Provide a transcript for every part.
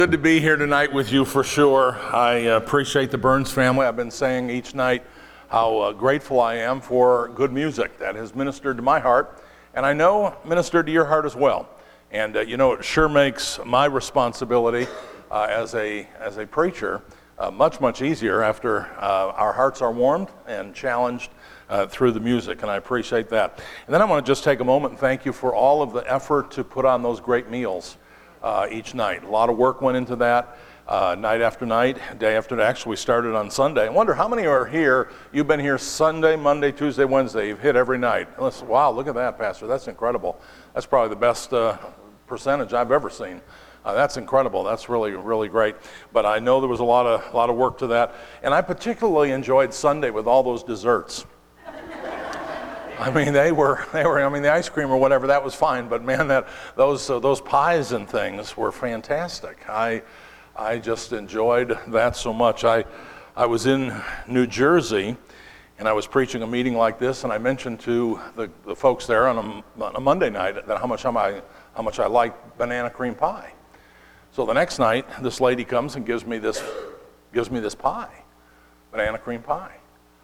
Good to be here tonight with you for sure. I appreciate the Burns family. I've been saying each night how grateful I am for good music that has ministered to my heart, and I know ministered to your heart as well. And it sure makes my responsibility as a preacher much easier after our hearts are warmed and challenged through the music, and I appreciate that. And then I want to just take a moment and thank you for all of the effort to put on those great meals each night. A lot of work went into that, night after night, day after day. Actually, we started on Sunday. I wonder how many are here, you've been here Sunday, Monday, Tuesday, Wednesday, you've hit every night. Wow, look at that, Pastor, that's incredible. That's probably the best percentage I've ever seen. That's incredible. That's really great. But I know there was a lot of work to that, and I particularly enjoyed Sunday with all those desserts. I mean, they were. I mean, the ice cream or whatever, that was fine. But man, those pies and things were fantastic. I just enjoyed that so much. I was in New Jersey, and I was preaching a meeting like this, and I mentioned to the folks there on a Monday night that how much I like banana cream pie. So the next night, this lady comes and gives me this pie, banana cream pie.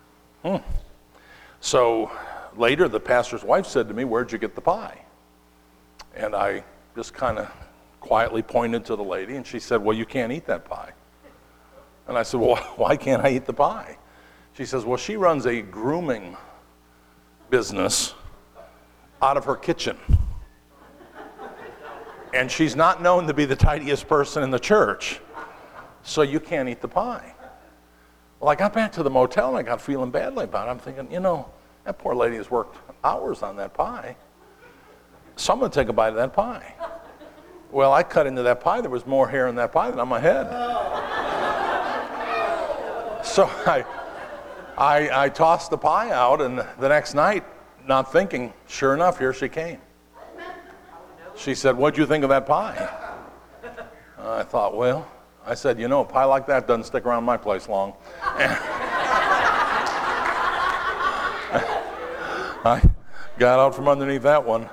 So later, the pastor's wife said to me, "Where'd you get the pie?" And I just kind of quietly pointed to the lady, and she said, "Well, you can't eat that pie." And I said, "Well, why can't I eat the pie?" She says, "Well, she runs a grooming business out of her kitchen. And she's not known to be the tidiest person in the church, so you can't eat the pie." Well, I got back to the motel, and I got feeling badly about it. I'm thinking, that poor lady has worked hours on that pie. So I'm going to take a bite of that pie. Well, I cut into that pie. There was more hair in that pie than on my head. So I tossed the pie out, and the next night, not thinking, sure enough, here she came. She said, "What'd you think of that pie?" I thought, well, I said, a pie like that doesn't stick around my place long. I got out from underneath that one.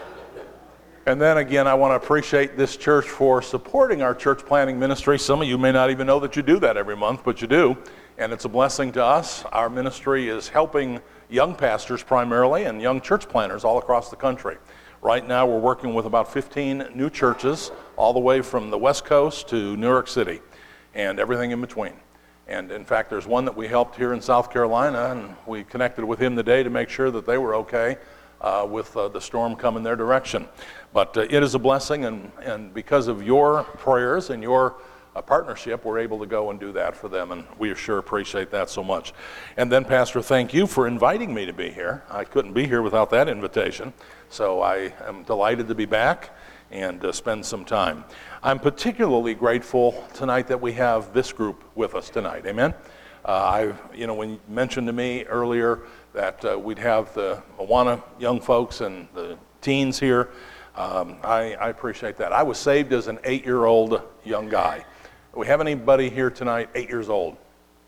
And then again, I want to appreciate this church for supporting our church planting ministry. Some of you may not even know that you do that every month, but you do. And it's a blessing to us. Our ministry is helping young pastors primarily and young church planters all across the country. Right now, we're working with about 15 new churches, all the way from the West Coast to New York City, and everything in between. And in fact, there's one that we helped here in South Carolina, and we connected with him today to make sure that they were okay with the storm coming their direction. But it is a blessing, and because of your prayers and your partnership, we're able to go and do that for them, and we sure appreciate that so much. And then, Pastor, thank you for inviting me to be here. I couldn't be here without that invitation, so I am delighted to be back and spend some time. I'm particularly grateful tonight that we have this group with us tonight. Amen. When you mentioned to me earlier that we'd have the Awana young folks and the teens here, I appreciate that. I was saved as an 8-year-old young guy. Do we have anybody here tonight 8 years old?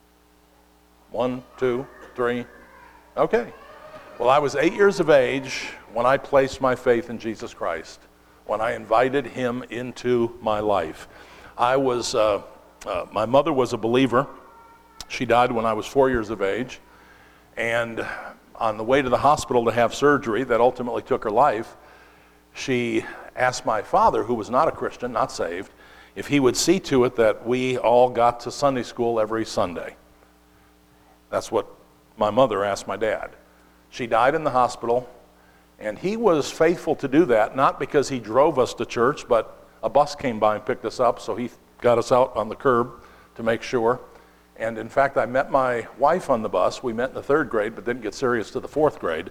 1, 2, 3. Okay. Well, I was 8 years of age when I placed my faith in Jesus Christ, when I invited him into my life. My mother was a believer. She died when I was 4 years of age. And on the way to the hospital to have surgery that ultimately took her life, she asked my father, who was not a Christian, not saved, if he would see to it that we all got to Sunday school every Sunday. That's what my mother asked my dad. She died in the hospital, and he was faithful to do that, not because he drove us to church, but a bus came by and picked us up, so he got us out on the curb to make sure. And in fact, I met my wife on the bus. We met in the 3rd grade, but didn't get serious to the 4th grade.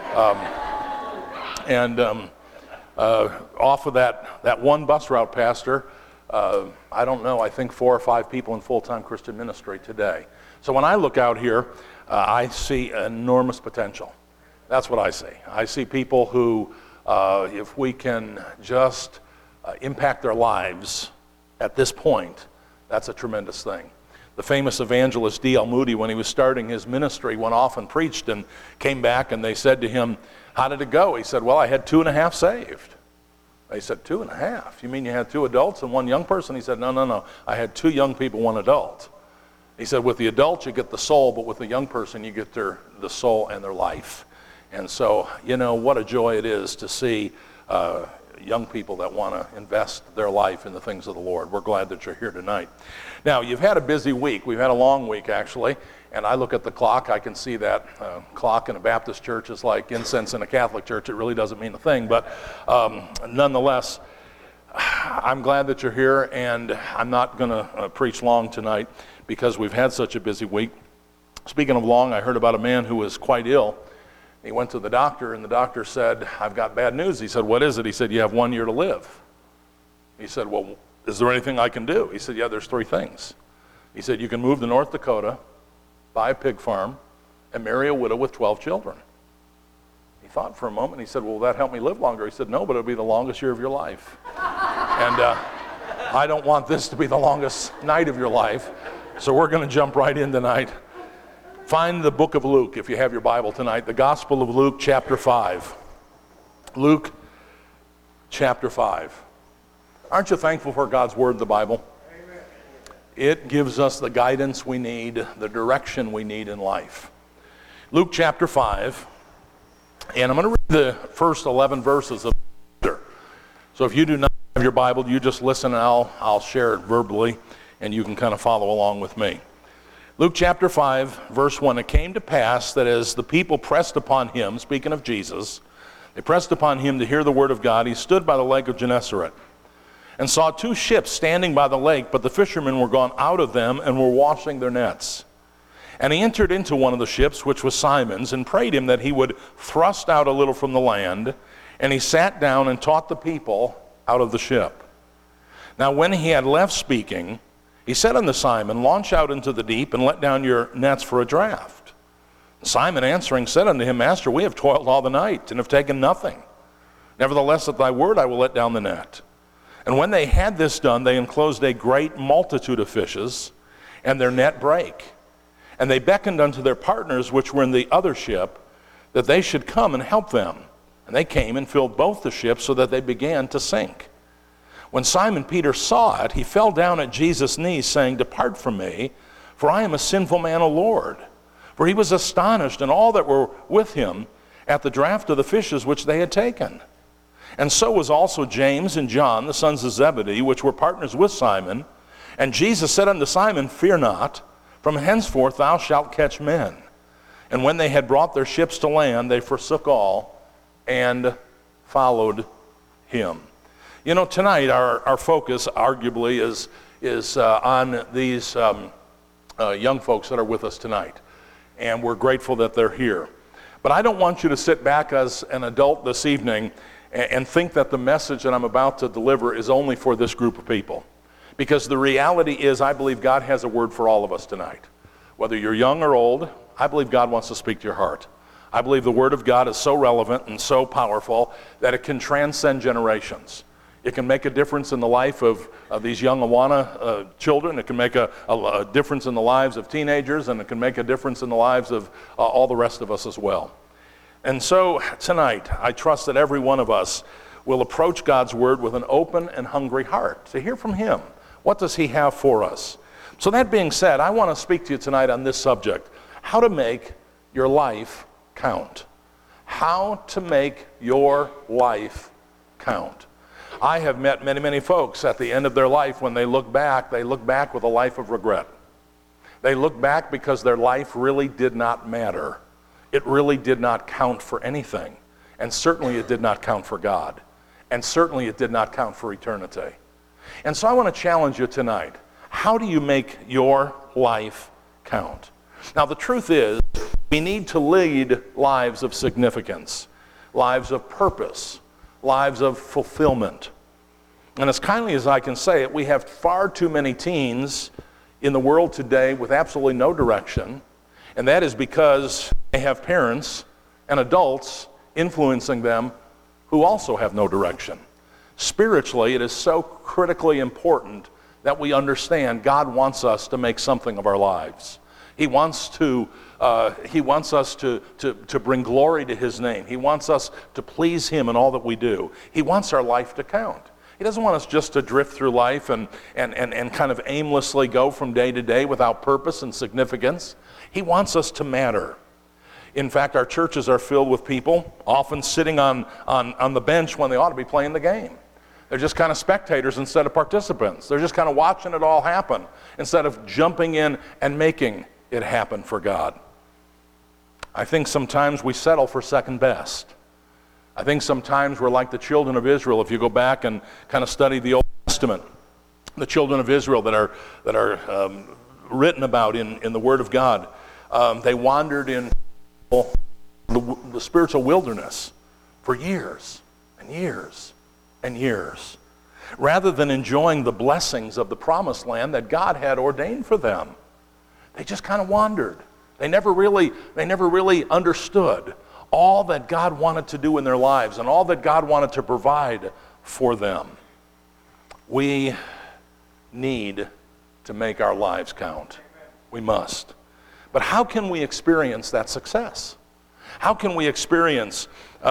Off of that one bus route, Pastor, I don't know, I think 4 or 5 people in full-time Christian ministry today. So when I look out here, I see enormous potential. That's what I see. I see people who, if we can just impact their lives at this point, that's a tremendous thing. The famous evangelist D.L. Moody, when he was starting his ministry, went off and preached and came back, and they said to him, "How did it go?" He said, "Well, I had 2.5 saved." He said, 2.5? You mean you had 2 adults and 1 young person? He said, no. I had 2 young people, 1 adult. He said, with the adults, you get the soul, but with the young person, you get the soul and their life. And so, what a joy it is to see young people that want to invest their life in the things of the Lord. We're glad that you're here tonight. Now, you've had a busy week. We've had a long week, actually. And I look at the clock. I can see that clock in a Baptist church is like incense in a Catholic church. It really doesn't mean a thing. But nonetheless, I'm glad that you're here. And I'm not going to preach long tonight because we've had such a busy week. Speaking of long, I heard about a man who was quite ill. He went to the doctor, and the doctor said, I've got bad news. He said, what is it? He said, you have 1 year to live. He said, well, is there anything I can do? He said, yeah, there's 3 things. He said, you can move to North Dakota, buy a pig farm, and marry a widow with 12 children. He thought for a moment. He said, well, will that help me live longer? He said, no, but it'll be the longest year of your life. And I don't want this to be the longest night of your life. So we're going to jump right in tonight. Find the book of Luke if you have your Bible tonight. The Gospel of Luke, chapter 5. Luke, chapter 5. Aren't you thankful for God's Word, the Bible? Amen. It gives us the guidance we need, the direction we need in life. Luke, chapter 5. And I'm going to read the first 11 verses of the chapter. So if you do not have your Bible, you just listen and I'll share it verbally, and you can kind of follow along with me. Luke chapter 5, verse 1, it came to pass that as the people pressed upon him, speaking of Jesus, they pressed upon him to hear the word of God, he stood by the lake of Gennesaret and saw 2 ships standing by the lake, but the fishermen were gone out of them and were washing their nets. And he entered into one of the ships, which was Simon's, and prayed him that he would thrust out a little from the land. And he sat down and taught the people out of the ship. Now when he had left speaking, he said unto Simon, launch out into the deep and let down your nets for a draught. Simon answering said unto him, Master, we have toiled all the night and have taken nothing. Nevertheless, at thy word I will let down the net. And when they had this done, they enclosed a great multitude of fishes, and their net brake. And they beckoned unto their partners which were in the other ship, that they should come and help them. And they came and filled both the ships, so that they began to sink. When Simon Peter saw it, he fell down at Jesus' knees, saying, Depart from me, for I am a sinful man, O Lord. For he was astonished, and all that were with him, at the draught of the fishes which they had taken. And so was also James and John, the sons of Zebedee, which were partners with Simon. And Jesus said unto Simon, Fear not, from henceforth thou shalt catch men. And when they had brought their ships to land, they forsook all and followed him. You know, tonight our focus arguably is on these young folks that are with us tonight. And we're grateful that they're here. But I don't want you to sit back as an adult this evening and think that the message that I'm about to deliver is only for this group of people. Because the reality is, I believe God has a word for all of us tonight. Whether you're young or old, I believe God wants to speak to your heart. I believe the Word of God is so relevant and so powerful that it can transcend generations. It can make a difference in the life of these young Awana children. It can make a difference in the lives of teenagers, and it can make a difference in the lives of all the rest of us as well. And so tonight, I trust that every one of us will approach God's Word with an open and hungry heart to hear from Him. What does He have for us? So that being said, I want to speak to you tonight on this subject, how to make your life count. How to make your life count. I have met many folks at the end of their life, when they look back with a life of regret. They look back because their life really did not matter. It really did not count for anything. And certainly it did not count for God. And certainly it did not count for eternity. And so I want to challenge you tonight. How do you make your life count? Now the truth is, we need to lead lives of significance, lives of purpose, lives of fulfillment. And as kindly as I can say it, we have far too many teens in the world today with absolutely no direction, and that is because they have parents and adults influencing them who also have no direction. Spiritually, it is so critically important that we understand God wants us to make something of our lives. He wants us to bring glory to his name. He wants us to please him in all that we do. He wants our life to count. He doesn't want us just to drift through life and kind of aimlessly go from day to day without purpose and significance. He wants us to matter. In fact, our churches are filled with people often sitting on the bench when they ought to be playing the game. They're just kind of spectators instead of participants. They're just kind of watching it all happen instead of jumping in and making it happen for God. I think sometimes we settle for second best. I think sometimes we're like the children of Israel. If you go back and kind of study the Old Testament, the children of Israel that are written about in the Word of God, they wandered in the spiritual wilderness for years and years and years, rather than enjoying the blessings of the promised land that God had ordained for them. They just kind of wandered. They never really understood all that God wanted to do in their lives and all that God wanted to provide for them. We need to make our lives count. We must. But how can we experience that success? How can we experience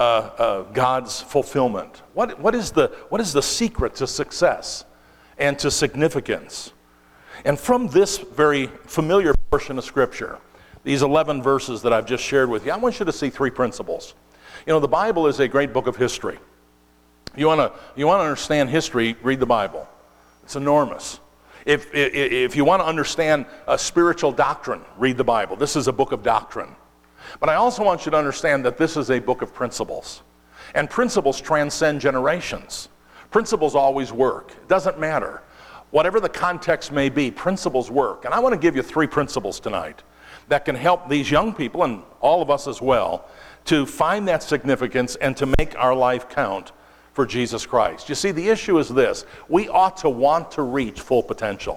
God's fulfillment? What is the secret to success and to significance? And from this very familiar portion of Scripture, these 11 verses that I've just shared with you, I want you to see three principles. You know, the Bible is a great book of history. You want to understand history, read the Bible. It's enormous. If you want to understand spiritual doctrine, read the Bible. This is a book of doctrine. But I also want you to understand that this is a book of principles. And principles transcend generations. Principles always work. It doesn't matter. Whatever the context may be, principles work. And I want to give you three principles tonight that can help these young people, and all of us as well, to find that significance and to make our life count for Jesus Christ. You see, the issue is this: we ought to want to reach full potential.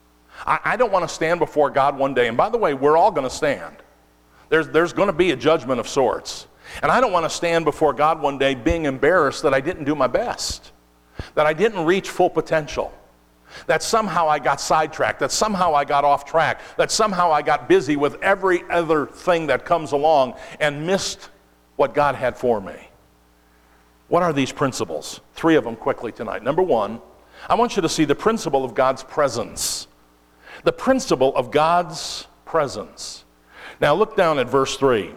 I don't want to stand before God one day, and by the way, we're all going to stand. There's going to be a judgment of sorts. And I don't want to stand before God one day being embarrassed that I didn't do my best, that I didn't reach full potential, that somehow I got sidetracked, that somehow I got off track, that somehow I got busy with every other thing that comes along and missed what God had for me. What are these principles? Three of them quickly tonight. Number one, I want you to see the principle of God's presence. The principle of God's presence. Now look down at verse 3.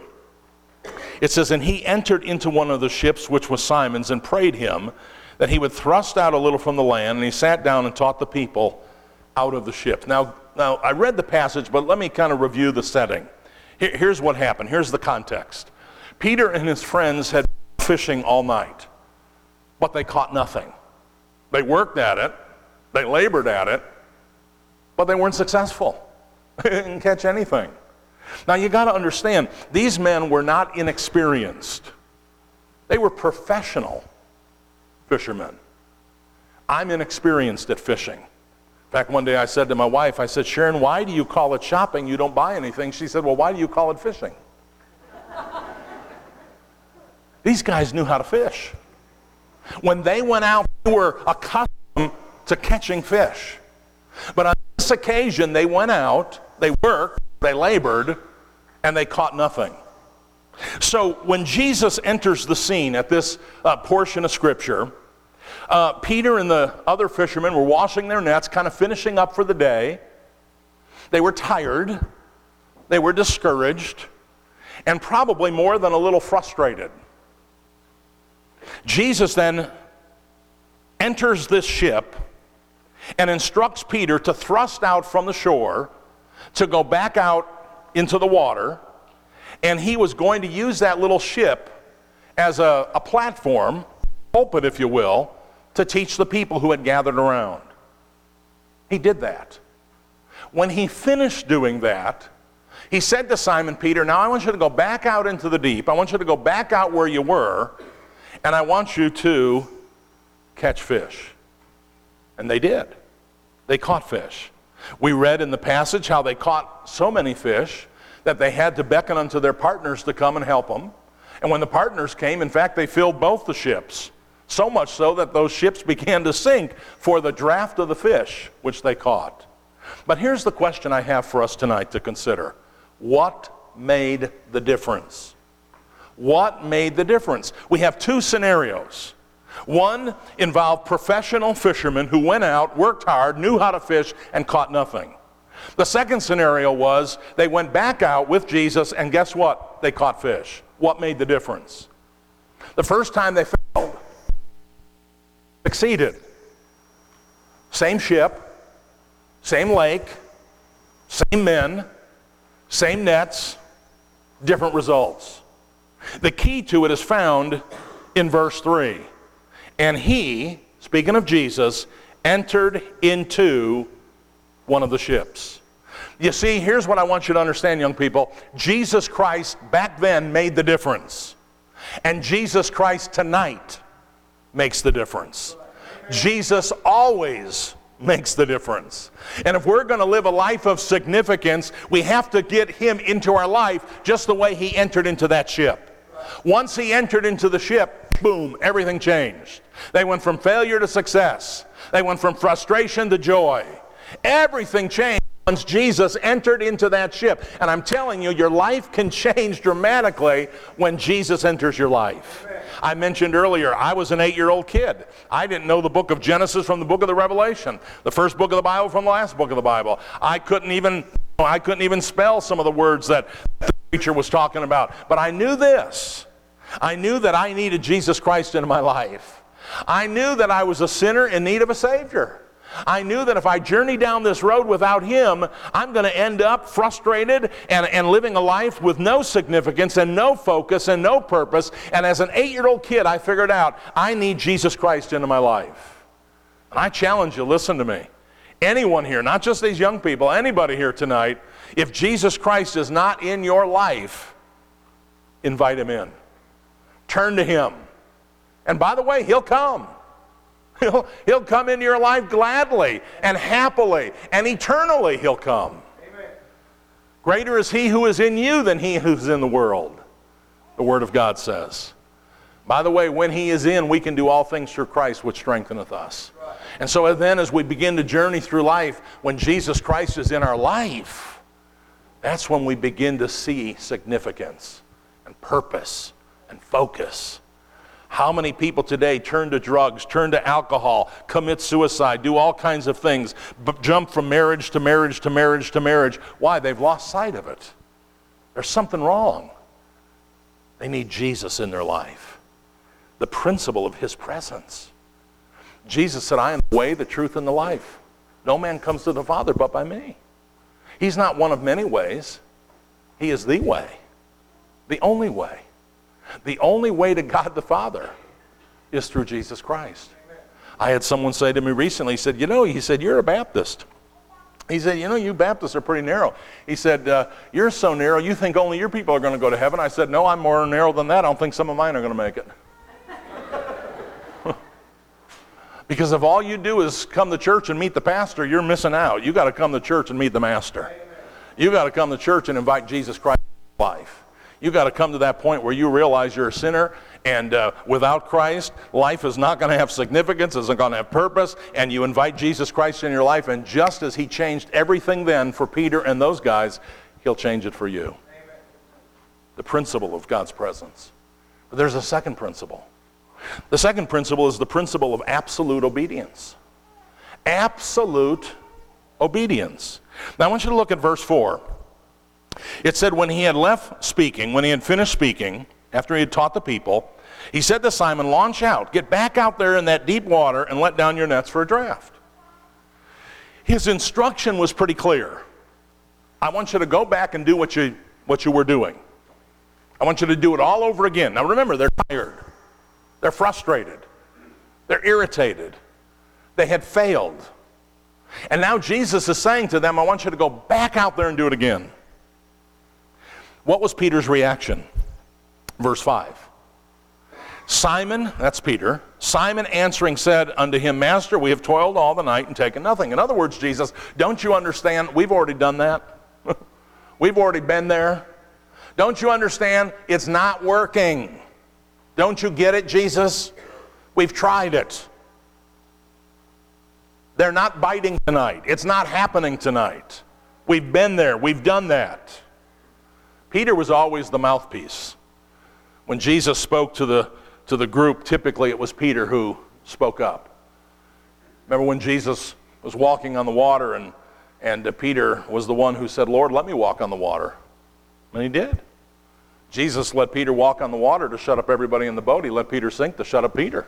It says, "And he entered into one of the ships, which was Simon's, and prayed him that he would thrust out a little from the land, and he sat down and taught the people out of the ship." Now I read the passage, but let me kind of review the setting. Here's what happened. Here's the context. Peter and his friends had been fishing all night, but they caught nothing. They worked at it, they labored at it, but they weren't successful. They didn't catch anything. Now you got to understand, these men were not inexperienced. They were professional fishermen. I'm inexperienced at fishing. In fact, one day I said to my wife, I said, "Sharon, why do you call it shopping? You don't buy anything." She said, "Well, why do you call it fishing?" These guys knew how to fish. When they went out, they were accustomed to catching fish. But on this occasion, they went out, they worked, they labored, and they caught nothing. So when Jesus enters the scene at this portion of Scripture, Peter and the other fishermen were washing their nets, kind of finishing up for the day. They were tired, they were discouraged, and probably more than a little frustrated. Jesus then enters this ship and instructs Peter to thrust out from the shore, to go back out into the water, and he was going to use that little ship as a platform, pulpit if you will, to teach the people who had gathered around. He did that. When he finished doing that, he said to Simon Peter, "Now I want you to go back out into the deep. I want you to go back out where you were, and I want you to catch fish." And they did. They caught fish. We read in the passage how they caught so many fish that they had to beckon unto their partners to come and help them. And when the partners came, in fact, they filled both the ships. So much so that those ships began to sink for the draft of the fish which they caught. But here's the question I have for us tonight to consider. What made the difference? What made the difference? We have two scenarios. One involved professional fishermen who went out, worked hard, knew how to fish, and caught nothing. The second scenario was they went back out with Jesus, and guess what? They caught fish. What made the difference? The first time they failed, succeeded. Same ship, same lake, same men, same nets, different results. The key to it is found in verse 3. And he, speaking of Jesus, entered into one of the ships. You see, here's what I want you to understand, young people. Jesus Christ back then made the difference. And Jesus Christ tonight makes the difference. Jesus always makes the difference. And if we're going to live a life of significance, we have to get him into our life just the way he entered into that ship. Once he entered into the ship, boom, everything changed. They went from failure to success. They went from frustration to joy. Everything changed once Jesus entered into that ship. And I'm telling you, your life can change dramatically when Jesus enters your life. I mentioned earlier, I was an 8-year-old kid. I didn't know the book of Genesis from the book of the Revelation, the first book of the Bible from the last book of the Bible. I couldn't even spell some of the words that the preacher was talking about. But I knew this. I knew that I needed Jesus Christ into my life. I knew that I was a sinner in need of a Savior. I knew that if I journey down this road without him, I'm going to end up frustrated and living a life with no significance and no focus and no purpose. And as an 8-year-old kid, I figured out I need Jesus Christ into my life. And I challenge you, listen to me. Anyone here, not just these young people, anybody here tonight, if Jesus Christ is not in your life, invite him in. Turn to him. And by the way, he'll come. He'll come into your life gladly and happily and eternally he'll come. Amen. Greater is he who is in you than he who's in the world, the Word of God says. By the way, when he is in, we can do all things through Christ which strengtheneth us. Right. And so then as we begin to journey through life, when Jesus Christ is in our life, that's when we begin to see significance and purpose and focus. How many people today turn to drugs, turn to alcohol, commit suicide, do all kinds of things, jump from marriage to marriage to marriage to marriage? Why? They've lost sight of it. There's something wrong. They need Jesus in their life. The principle of his presence. Jesus said, I am the way, the truth, and the life. No man comes to the Father but by me. He's not one of many ways. He is the way, the only way. The only way to God the Father is through Jesus Christ. Amen. I had someone say to me recently, he said, you're a Baptist. He said, you Baptists are pretty narrow. He said, you're so narrow, you think only your people are going to go to heaven. I said, no, I'm more narrow than that. I don't think some of mine are going to make it. Because if all you do is come to church and meet the pastor, you're missing out. You got to come to church and meet the master. Amen. You got to come to church and invite Jesus Christ into life. You got to come to that point where you realize you're a sinner, and without Christ, life is not going to have significance, isn't going to have purpose, and you invite Jesus Christ in your life, and just as he changed everything then for Peter and those guys, he'll change it for you. Amen. The principle of God's presence. But there's a second principle. The second principle is the principle of absolute obedience. Absolute obedience. Now I want you to look at verse 4. It said, when he had finished speaking, after he had taught the people, he said to Simon, launch out, get back out there in that deep water and let down your nets for a draft. His instruction was pretty clear. I want you to go back and do what you were doing. I want you to do it all over again. Now remember, they're tired. They're frustrated. They're irritated. They had failed. And now Jesus is saying to them, I want you to go back out there and do it again. What was Peter's reaction? Verse 5. Simon, that's Peter, Simon answering said unto him, Master, we have toiled all the night and taken nothing. In other words, Jesus, don't you understand? We've already done that. We've already been there. Don't you understand? It's not working. Don't you get it, Jesus? We've tried it. They're not biting tonight. It's not happening tonight. We've been there. We've done that. Peter was always the mouthpiece. When Jesus spoke to the group, typically it was Peter who spoke up. Remember when Jesus was walking on the water and Peter was the one who said, Lord, let me walk on the water. And he did. Jesus let Peter walk on the water to shut up everybody in the boat. He let Peter sink to shut up Peter.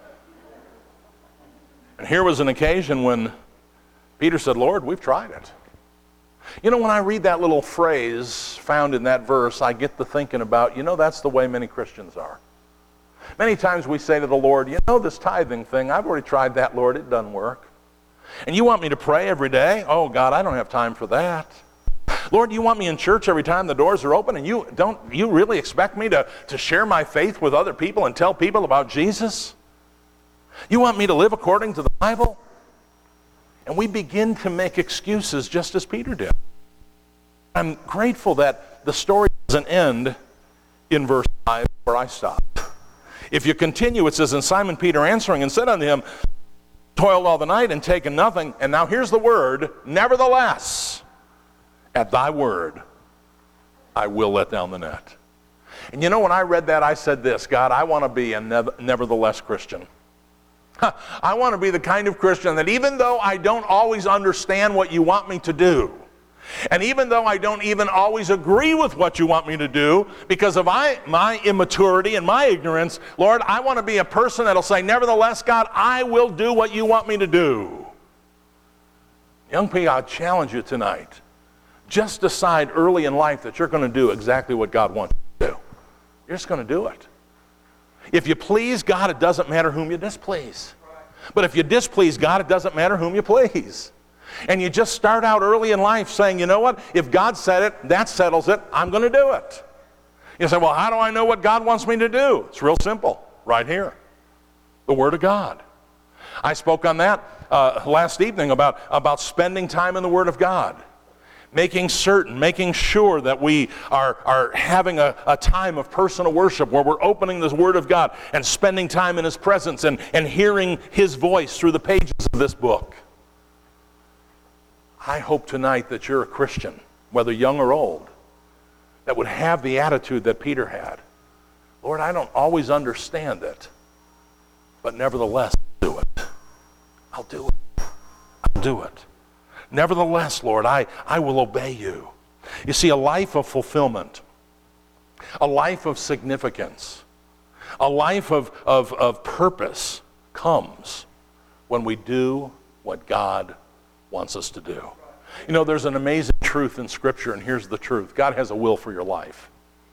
And here was an occasion when Peter said, Lord, we've tried it. You know, when I read that little phrase found in that verse, I get to thinking about, that's the way many Christians are. Many times we say to the Lord, this tithing thing, I've already tried that, Lord, it doesn't work. And you want me to pray every day? Oh, God, I don't have time for that. Lord, you want me in church every time the doors are open, and you really expect me to share my faith with other people and tell people about Jesus? You want me to live according to the Bible? And we begin to make excuses just as Peter did. I'm grateful that the story doesn't end in verse 5 where I stopped. If you continue, it says, and Simon Peter answering and said unto him, toiled all the night and taken nothing. And now here's the word, nevertheless, at thy word, I will let down the net. And when I read that, I said this, God, I want to be a nevertheless Christian. I want to be the kind of Christian that even though I don't always understand what you want me to do, and even though I don't even always agree with what you want me to do, because of my immaturity and my ignorance, Lord, I want to be a person that'll say, nevertheless, God, I will do what you want me to do. Young people, I challenge you tonight. Just decide early in life that you're going to do exactly what God wants you to do. You're just going to do it. If you please God, it doesn't matter whom you displease. But if you displease God, it doesn't matter whom you please. And you just start out early in life saying, you know what? If God said it, that settles it. I'm going to do it. You say, well, how do I know what God wants me to do? It's real simple. Right here. The Word of God. I spoke on that last evening about spending time in the Word of God. Making sure that we are having a time of personal worship where we're opening this Word of God and spending time in His presence and hearing His voice through the pages of this book. I hope tonight that you're a Christian, whether young or old, that would have the attitude that Peter had. Lord, I don't always understand it, but nevertheless, I'll do it. I'll do it. I'll do it. Nevertheless, Lord, I will obey you. You see, a life of fulfillment, a life of significance, a life of purpose comes when we do what God wants us to do. There's an amazing truth in Scripture, and here's the truth. God has a will for your life.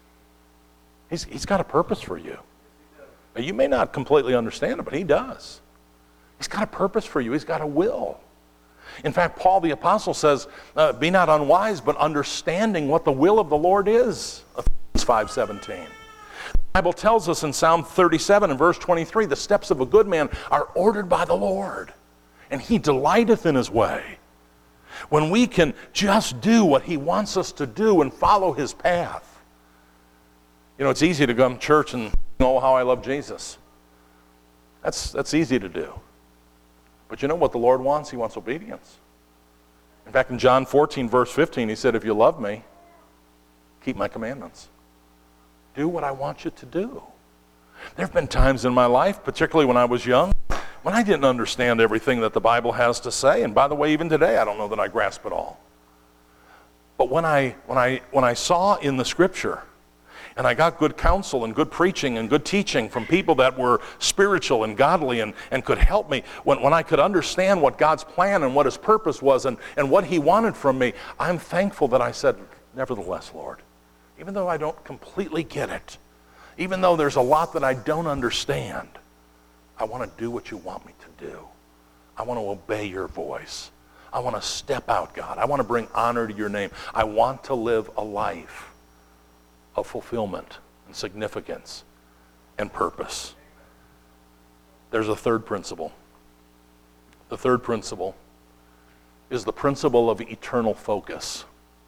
He's got a purpose for you. Now, you may not completely understand it, but He does. He's got a purpose for you. He's got a will. In fact, Paul the Apostle says, be not unwise, but understanding what the will of the Lord is. Ephesians 5:17. The Bible tells us in Psalm 37 and verse 23, the steps of a good man are ordered by the Lord, and He delighteth in His way. When we can just do what He wants us to do and follow His path. It's easy to come to church and know how I love Jesus. That's easy to do. But you know what the Lord wants? He wants obedience. In fact, in John 14, verse 15, He said, if you love me, keep my commandments. Do what I want you to do. There have been times in my life, particularly when I was young, when I didn't understand everything that the Bible has to say. And by the way, even today, I don't know that I grasp it all. But when I saw in the Scripture, and I got good counsel and good preaching and good teaching from people that were spiritual and godly and could help me. When I could understand what God's plan and what His purpose was and what He wanted from me, I'm thankful that I said, nevertheless, Lord, even though I don't completely get it, even though there's a lot that I don't understand, I want to do what you want me to do. I want to obey your voice. I want to step out, God. I want to bring honor to your name. I want to live a life of fulfillment and significance and purpose. There's a third principle. The third principle is the principle of eternal focus.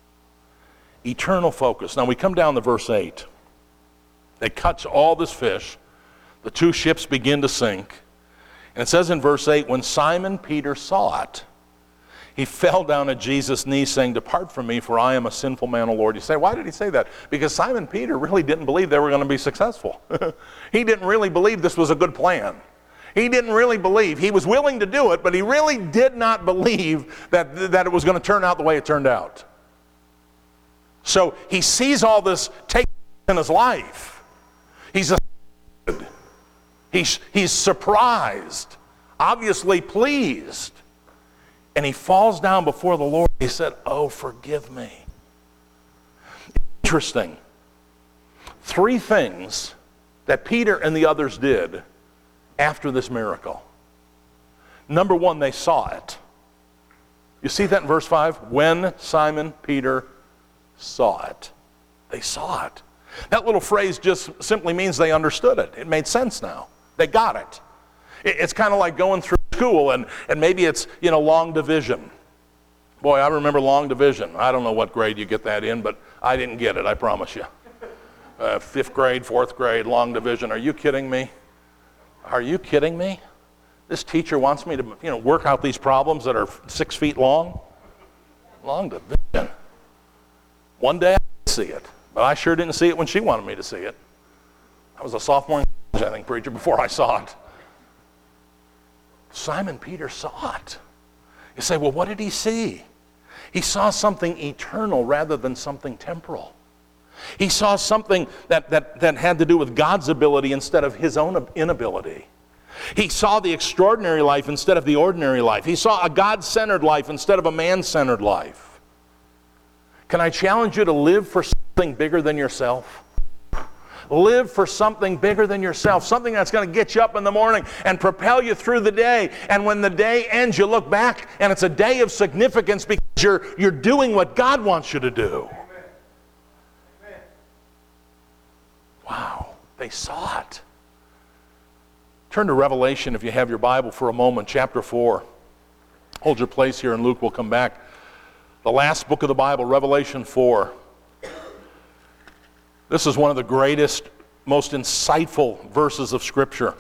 Eternal focus. Now we come down to verse 8. They catch all this fish. The two ships begin to sink. And it says in verse 8, when Simon Peter saw it, he fell down at Jesus' knees saying, depart from me, for I am a sinful man, O Lord. You say, why did he say that? Because Simon Peter really didn't believe they were going to be successful. He didn't really believe this was a good plan. He didn't really believe. He was willing to do it, but he really did not believe that it was going to turn out the way it turned out. So he sees all this take in his life. He's astounded. He's surprised, obviously pleased. And he falls down before the Lord. He said, oh, forgive me. Interesting. 3 things that Peter and the others did after this miracle. Number 1, they saw it. You see that in verse 5? When Simon Peter saw it. They saw it. That little phrase just simply means they understood it. It made sense now. They got it. It's kind of like going through school and maybe it's, long division. Boy, I remember long division. I don't know what grade you get that in, but I didn't get it, I promise you. 5th grade, 4th grade, long division. Are you kidding me? Are you kidding me? This teacher wants me to, work out these problems that are 6 feet long? Long division. One day I didn't see it, but I sure didn't see it when she wanted me to see it. I was a sophomore in college, I think, preacher, before I saw it. Simon Peter saw it. You say, well, what did he see? He saw something eternal rather than something temporal. He saw something that had to do with God's ability instead of his own inability. He saw the extraordinary life instead of the ordinary life. He saw a God-centered life instead of a man-centered life. Can I challenge you to live for something bigger than yourself? Live for something bigger than yourself, something that's going to get you up in the morning and propel you through the day. And when the day ends, you look back and it's a day of significance because you're doing what God wants you to do. Amen. Wow, they saw it. Turn to Revelation if you have your Bible for a moment, chapter 4. Hold your place here and Luke will come back. The last book of the Bible, Revelation 4. This is one of the greatest, most insightful verses of Scripture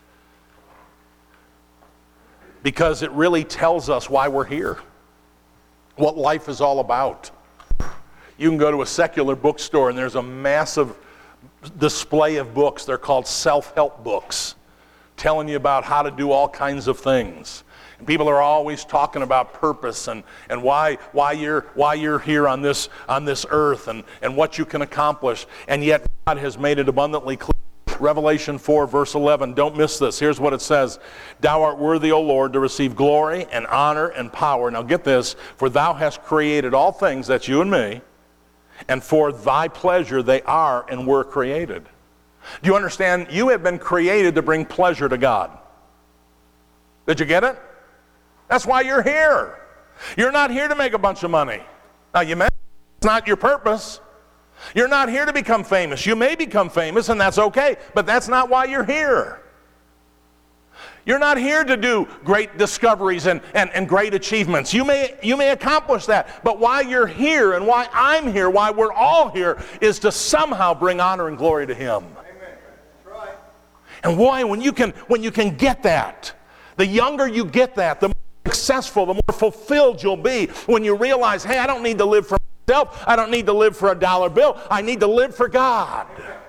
because it really tells us why we're here, what life is all about. You can go to a secular bookstore and there's a massive display of books. They're called self-help books, telling you about how to do all kinds of things. And people are always talking about purpose and why you're here on this earth and what you can accomplish. And yet God has made it abundantly clear. Revelation 4 verse 11. Don't miss this. Here's what it says. Thou art worthy, O Lord, to receive glory and honor and power. Now get this. For thou hast created all things, that's you and me, and for thy pleasure they are and were created. Do you understand? You have been created to bring pleasure to God. Did you get it? That's why you're here. You're not here to make a bunch of money. Now, you may, it's not your purpose. You're not here to become famous. You may become famous, and that's okay, but that's not why you're here. You're not here to do great discoveries and great achievements. You may accomplish that, but why you're here and why I'm here, why we're all here, is to somehow bring honor and glory to Him. Amen. That's right. And why, when you can get that, the younger you get that, the more successful, the more fulfilled you'll be when you realize, hey, I don't need to live for myself. I don't need to live for a dollar bill. I need to live for God.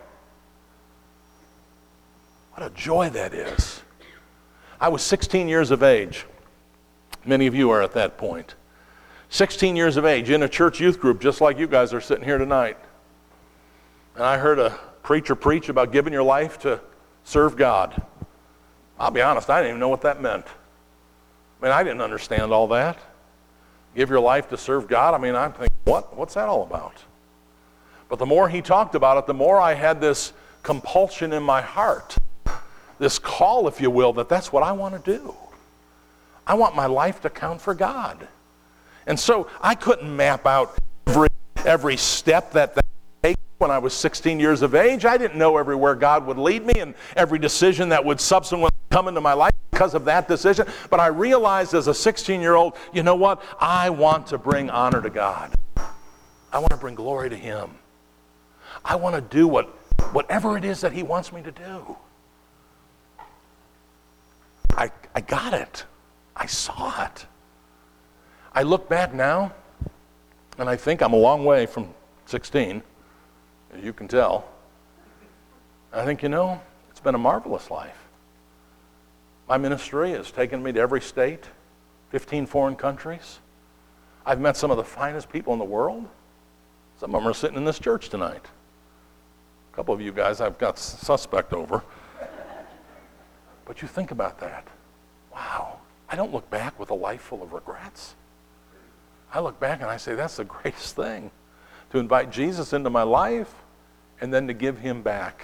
What a joy that is. I was 16 years of age. Many of you are at that point. 16 years of age in a church youth group just like you guys are sitting here tonight. And I heard a preacher preach about giving your life to serve God. I'll be honest, I didn't even know what that meant. I mean, I didn't understand all that. Give your life to serve God. I mean, I'm thinking, what's that all about? But the more he talked about it, the more I had this compulsion in my heart, this call, if you will, that's what I want to do. I want my life to count for God. And so I couldn't map out every step that I take when I was 16 years of age. I didn't know everywhere God would lead me and every decision that would subsequently come into my life because of that decision. But I realized as a 16-year-old, you know what? I want to bring honor to God. I want to bring glory to Him. I want to do whatever it is that He wants me to do. I I got it. I saw it. I look back now, and I think I'm a long way from 16, as you can tell. I think, it's been a marvelous life. My ministry has taken me to every state, 15 foreign countries. I've met some of the finest people in the world. Some of them are sitting in this church tonight. A couple of you guys I've got suspect over. But you think about that. Wow. I don't look back with a life full of regrets. I look back and I say, that's the greatest thing. To invite Jesus into my life and then to give him back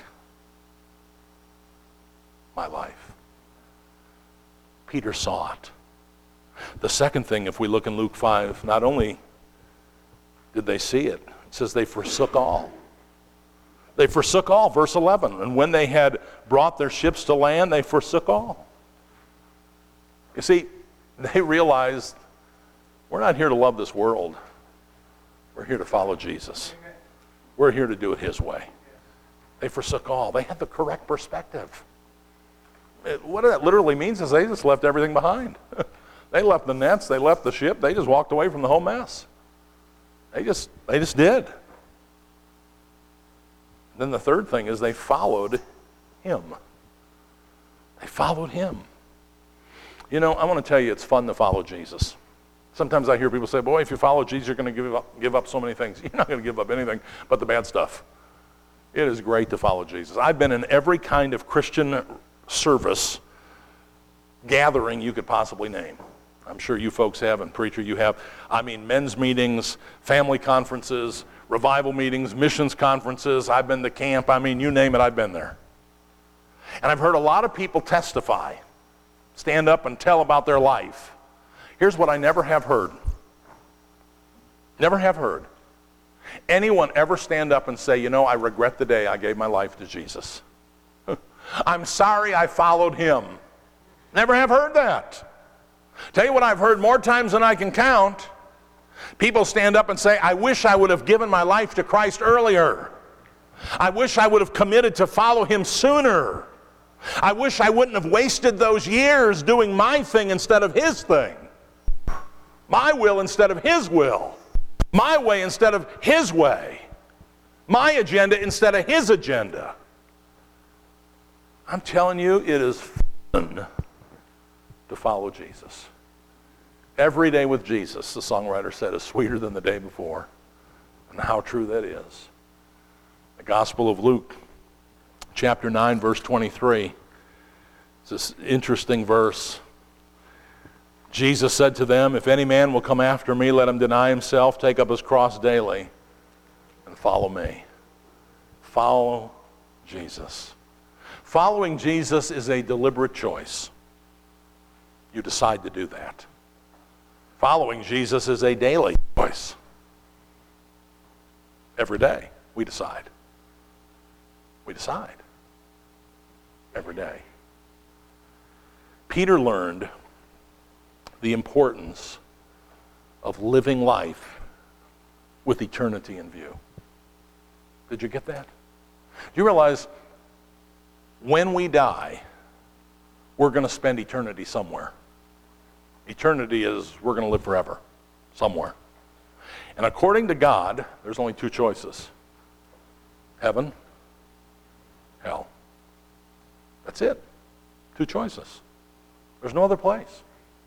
my life. Peter saw it. The second thing, if we look in Luke 5, not only did they see it, it says they forsook all. They forsook all, verse 11. And when they had brought their ships to land, they forsook all. You see, they realized we're not here to love this world. We're here to follow Jesus. We're here to do it his way. They forsook all. They had the correct perspective. What that literally means is they just left everything behind. They left the nets, they left the ship, they just walked away from the whole mess. They just did. Then the third thing is they followed him. They followed him. I want to tell you, it's fun to follow Jesus. Sometimes I hear people say, boy, if you follow Jesus, you're going to give up so many things. You're not going to give up anything but the bad stuff. It is great to follow Jesus. I've been in every kind of Christian service, gathering you could possibly name. I'm sure you folks have, and preacher, you have. I mean, men's meetings, family conferences, revival meetings, missions conferences. I've been to camp. I mean, you name it, I've been there. And I've heard a lot of people testify, stand up and tell about their life. Here's what I never have heard. Never have heard. Anyone ever stand up and say, I regret the day I gave my life to Jesus. I'm sorry I followed him. Never have heard that. Tell you what I've heard more times than I can count. People stand up and say, I wish I would have given my life to Christ earlier. I wish I would have committed to follow him sooner. I wish I wouldn't have wasted those years doing my thing instead of his thing. My will instead of his will. My way instead of his way. My agenda instead of his agenda. I'm telling you, it is fun to follow Jesus. Every day with Jesus, the songwriter said, is sweeter than the day before. And how true that is. The Gospel of Luke, chapter 9, verse 23. It's this interesting verse. Jesus said to them, if any man will come after me, let him deny himself, take up his cross daily, and follow me. Follow Jesus. Following Jesus is a deliberate choice. You decide to do that. Following Jesus is a daily choice. Every day, we decide. We decide. Every day. Peter learned the importance of living life with eternity in view. Did you get that? Do you realize when we die, we're going to spend eternity somewhere? Eternity is we're going to live forever somewhere. And according to God, there's only two choices. Heaven, hell. That's it. Two choices. There's no other place.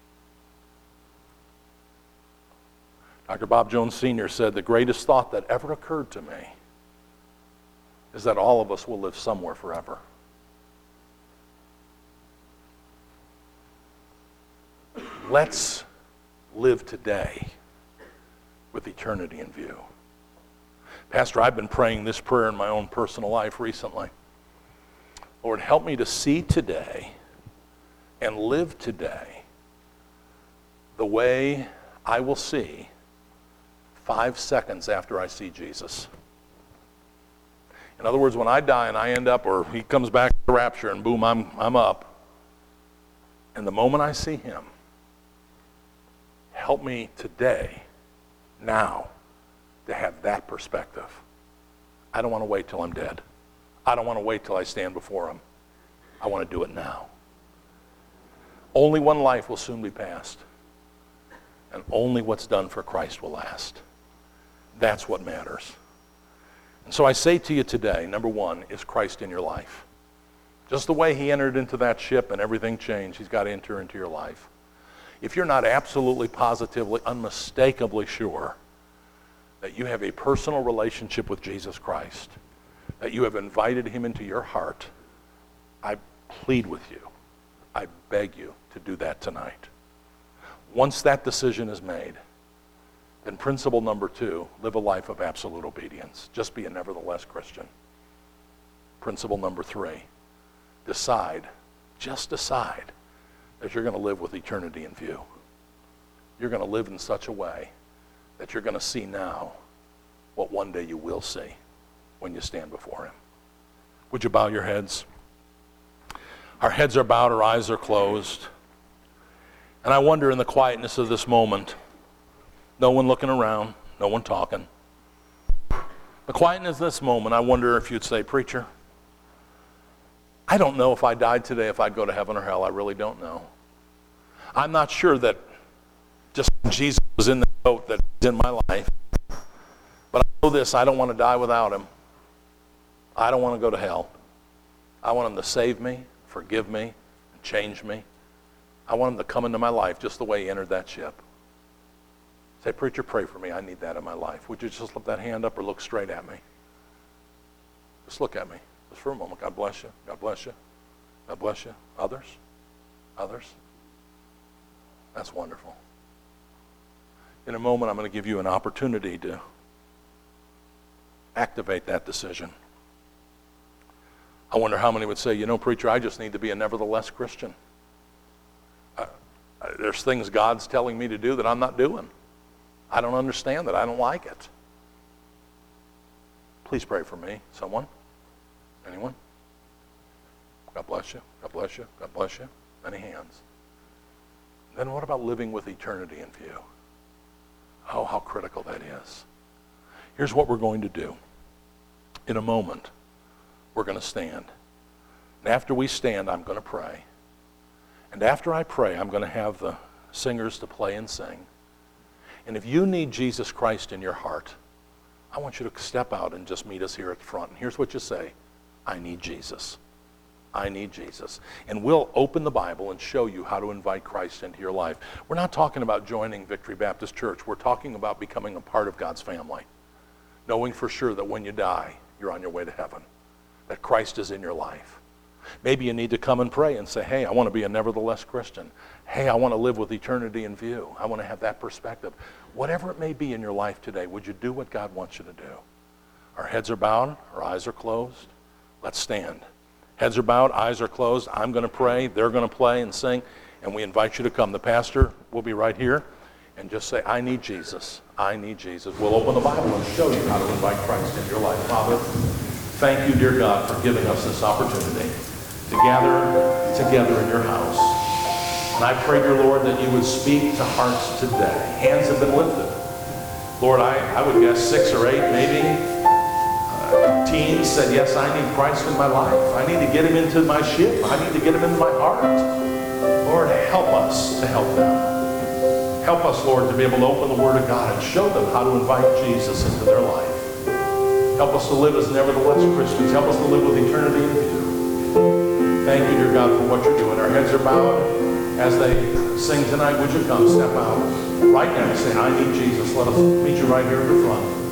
Dr. Bob Jones Sr. said, the greatest thought that ever occurred to me is that all of us will live somewhere forever. Let's live today with eternity in view. Pastor, I've been praying this prayer in my own personal life recently. Lord, help me to see today and live today the way I will see 5 seconds after I see Jesus. In other words, when I die and I end up, or he comes back to the rapture and boom, I'm up. And the moment I see him, help me today, now, to have that perspective. I don't want to wait till I'm dead. I don't want to wait till I stand before him. I want to do it now. Only one life will soon be passed. And only what's done for Christ will last. That's what matters. And so I say to you today, number one, is Christ in your life? Just the way he entered into that ship and everything changed, he's got to enter into your life. If you're not absolutely, positively, unmistakably sure that you have a personal relationship with Jesus Christ, that you have invited him into your heart, I plead with you, I beg you to do that tonight. Once that decision is made, then principle number 2, live a life of absolute obedience. Just be a nevertheless Christian. Principle number 3, just decide that you're going to live with eternity in view. You're going to live in such a way that you're going to see now what one day you will see when you stand before him. Would you bow your heads? Our heads are bowed, our eyes are closed. And I wonder in the quietness of this moment, no one looking around, no one talking. The quietness of this moment, I wonder if you'd say, preacher, I don't know if I died today if I'd go to heaven or hell. I really don't know. I'm not sure that just Jesus was in the boat that is in my life. But I know this, I don't want to die without him. I don't want to go to hell. I want him to save me, forgive me, and change me. I want him to come into my life just the way he entered that ship. Say, preacher, pray for me. I need that in my life. Would you just lift that hand up or look straight at me? Just look at me. Just for a moment. God bless you. God bless you. God bless you. Others? Others? That's wonderful. In a moment, I'm going to give you an opportunity to activate that decision. I wonder how many would say, you know, preacher, I just need to be a nevertheless Christian. There's things God's telling me to do that I'm not doing. I don't understand it. I don't like it. Please pray for me. Someone? Anyone? God bless you. God bless you. God bless you. Many hands. Then what about living with eternity in view? Oh, how critical that is. Here's what we're going to do. In a moment, we're going to stand. And after we stand, I'm going to pray. And after I pray, I'm going to have the singers to play and sing. And if you need Jesus Christ in your heart, I want you to step out and just meet us here at the front. And here's what you say. I need Jesus. I need Jesus. And we'll open the Bible and show you how to invite Christ into your life. We're not talking about joining Victory Baptist Church. We're talking about becoming a part of God's family. Knowing for sure that when you die, you're on your way to heaven. That Christ is in your life. Maybe you need to come and pray and say, hey, I want to be a nevertheless Christian. Hey, I want to live with eternity in view. I want to have that perspective. Whatever it may be in your life today, would you do what God wants you to do? Our heads are bowed, our eyes are closed. Let's stand. Heads are bowed, eyes are closed. I'm going to pray, they're going to play and sing, and we invite you to come. The pastor will be right here, and just say, I need Jesus. I need Jesus. We'll open the Bible and show you how to invite Christ into your life. Father, thank you, dear God, for giving us this opportunity to gather together in your house. And I pray, dear Lord, that you would speak to hearts today. Hands have been lifted. Lord, I would guess 6 or 8 maybe. Teens said, yes, I need Christ in my life. I need to get him into my ship. I need to get him into my heart. Lord, help us to help them. Help us, Lord, to be able to open the Word of God and show them how to invite Jesus into their life. Help us to live as nevertheless Christians. Help us to live with eternity in view. Thank you, dear God, for what you're doing. Our heads are bowed. As they sing tonight, would you come, step out right now and say, I need Jesus. Let us meet you right here at the front.